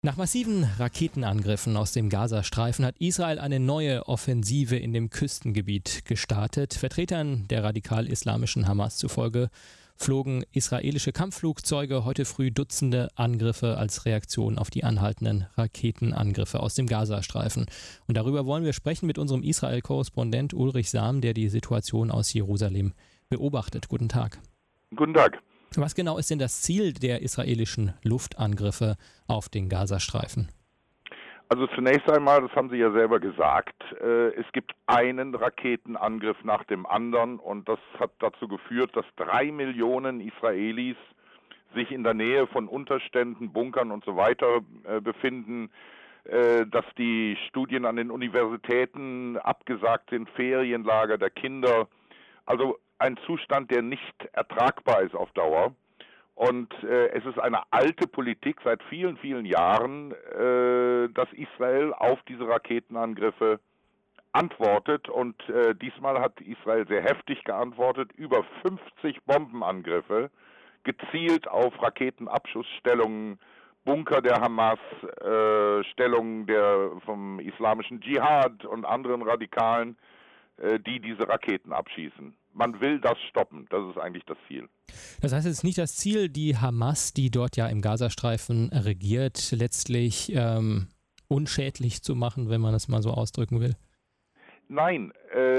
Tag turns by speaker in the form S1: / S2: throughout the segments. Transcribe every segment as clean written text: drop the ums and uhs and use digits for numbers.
S1: Nach massiven Raketenangriffen aus dem Gazastreifen hat Israel eine neue Offensive in dem Küstengebiet gestartet. Vertretern der radikal-islamischen Hamas zufolge flogen israelische Kampfflugzeuge heute früh Dutzende Angriffe als Reaktion auf die anhaltenden Raketenangriffe aus dem Gazastreifen. Und darüber wollen wir sprechen mit unserem Israel-Korrespondent Ulrich Sam, der die Situation aus Jerusalem beobachtet. Guten Tag.
S2: Guten Tag.
S1: Was genau ist denn das Ziel der israelischen Luftangriffe auf den Gazastreifen?
S2: Also zunächst einmal, das haben Sie ja selber gesagt, es gibt einen Raketenangriff nach dem anderen und das hat dazu geführt, dass 3 Millionen Israelis sich in der Nähe von Unterständen, Bunkern und so weiter befinden, dass die Studien an den Universitäten abgesagt sind, Ferienlager der Kinder, also ein Zustand, der nicht ertragbar ist auf Dauer. Und es ist eine alte Politik seit vielen, vielen Jahren, dass Israel auf diese Raketenangriffe antwortet. Und diesmal hat Israel sehr heftig geantwortet, über 50 Bombenangriffe, gezielt auf Raketenabschussstellungen, Bunker der Hamas, Stellungen vom islamischen Dschihad und anderen Radikalen, die diese Raketen abschießen. Man will das stoppen, das ist eigentlich das Ziel.
S1: Das heißt, es ist nicht das Ziel, die Hamas, die dort ja im Gazastreifen regiert, letztlich unschädlich zu machen, wenn man es mal so ausdrücken will?
S2: Nein,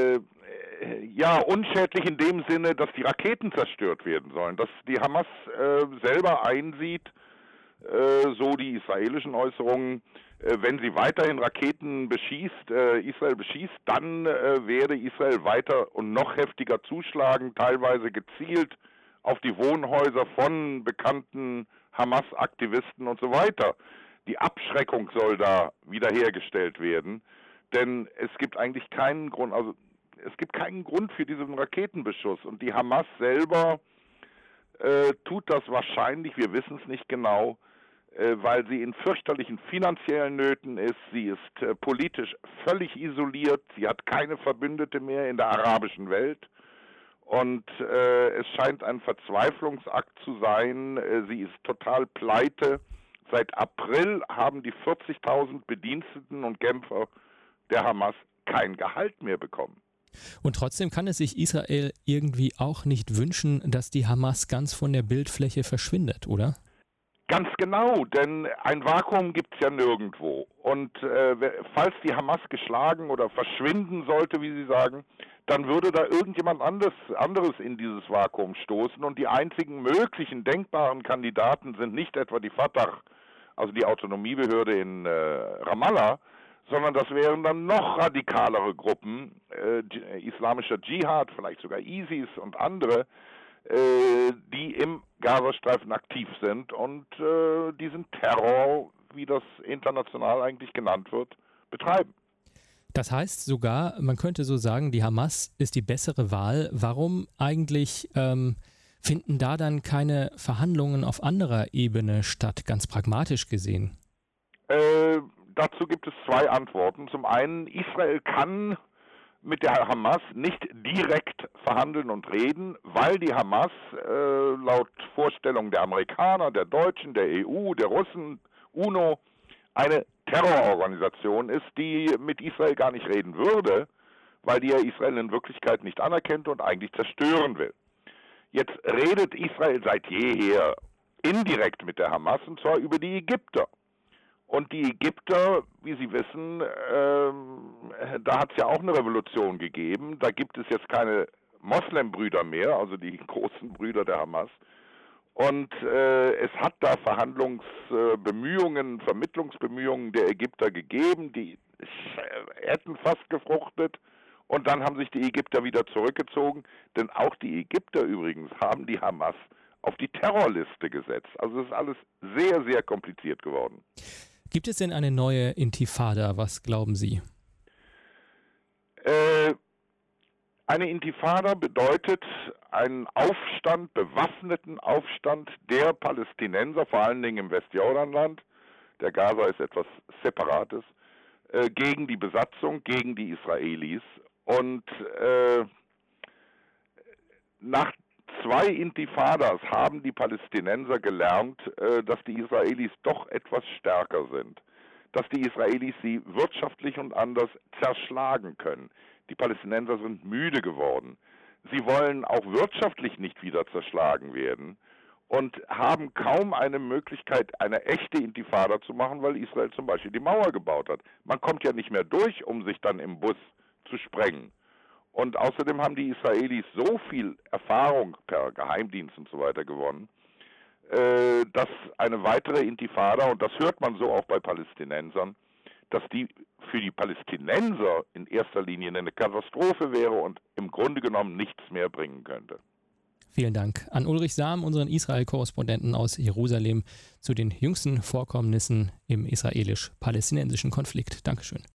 S2: unschädlich in dem Sinne, dass die Raketen zerstört werden sollen, dass die Hamas selber einsieht, so die israelischen Äußerungen, wenn sie weiterhin Raketen Israel beschießt, dann werde Israel weiter und noch heftiger zuschlagen, teilweise gezielt auf die Wohnhäuser von bekannten Hamas-Aktivisten und so weiter. Die Abschreckung soll da wiederhergestellt werden, denn es gibt eigentlich keinen Grund, für diesen Raketenbeschuss. Und die Hamas selber tut das wahrscheinlich, wir wissen es nicht genau, weil sie in fürchterlichen finanziellen Nöten ist. Sie ist politisch völlig isoliert. Sie hat keine Verbündete mehr in der arabischen Welt. Und es scheint ein Verzweiflungsakt zu sein. Sie ist total pleite. Seit April haben die 40.000 Bediensteten und Kämpfer der Hamas kein Gehalt mehr bekommen.
S1: Und trotzdem kann es sich Israel irgendwie auch nicht wünschen, dass die Hamas ganz von der Bildfläche verschwindet, oder?
S2: Ganz genau, denn ein Vakuum gibt es ja nirgendwo. Und falls die Hamas geschlagen oder verschwinden sollte, wie Sie sagen, dann würde da irgendjemand anderes in dieses Vakuum stoßen. Und die einzigen möglichen denkbaren Kandidaten sind nicht etwa die Fatah, also die Autonomiebehörde in Ramallah, sondern das wären dann noch radikalere Gruppen, islamischer Dschihad, vielleicht sogar ISIS und andere, die im Gazastreifen aktiv sind und diesen Terror, wie das international eigentlich genannt wird, betreiben.
S1: Das heißt sogar, man könnte so sagen, die Hamas ist die bessere Wahl. Warum eigentlich finden da dann keine Verhandlungen auf anderer Ebene statt, ganz pragmatisch gesehen?
S2: Dazu gibt es zwei Antworten. Zum einen, Israel kann mit der Hamas nicht direkt verhandeln und reden, weil die Hamas laut Vorstellung der Amerikaner, der Deutschen, der EU, der Russen, UNO, eine Terrororganisation ist, die mit Israel gar nicht reden würde, weil die ja Israel in Wirklichkeit nicht anerkennt und eigentlich zerstören will. Jetzt redet Israel seit jeher indirekt mit der Hamas, und zwar über die Ägypter. Und die Ägypter, wie Sie wissen, da hat es ja auch eine Revolution gegeben. Da gibt es jetzt keine Moslembrüder mehr, also die großen Brüder der Hamas. Und es hat da Vermittlungsbemühungen der Ägypter gegeben, die hätten fast gefruchtet. Und dann haben sich die Ägypter wieder zurückgezogen. Denn auch die Ägypter übrigens haben die Hamas auf die Terrorliste gesetzt. Also es ist alles sehr, sehr kompliziert geworden.
S1: Gibt es denn eine neue Intifada? Was glauben Sie?
S2: Eine Intifada bedeutet einen Aufstand, bewaffneten Aufstand der Palästinenser, vor allen Dingen im Westjordanland, der Gaza ist etwas Separates, gegen die Besatzung, gegen die Israelis. Und nach 2 Intifadas haben die Palästinenser gelernt, dass die Israelis doch etwas stärker sind, dass die Israelis sie wirtschaftlich und anders zerschlagen können. Die Palästinenser sind müde geworden. Sie wollen auch wirtschaftlich nicht wieder zerschlagen werden und haben kaum eine Möglichkeit, eine echte Intifada zu machen, weil Israel zum Beispiel die Mauer gebaut hat. Man kommt ja nicht mehr durch, um sich dann im Bus zu sprengen. Und außerdem haben die Israelis so viel Erfahrung per Geheimdienst und so weiter gewonnen, dass eine weitere Intifada, und das hört man so auch bei Palästinensern, dass die für die Palästinenser in erster Linie eine Katastrophe wäre und im Grunde genommen nichts mehr bringen könnte.
S1: Vielen Dank an Ulrich Sam, unseren Israel-Korrespondenten aus Jerusalem, zu den jüngsten Vorkommnissen im israelisch-palästinensischen Konflikt. Dankeschön.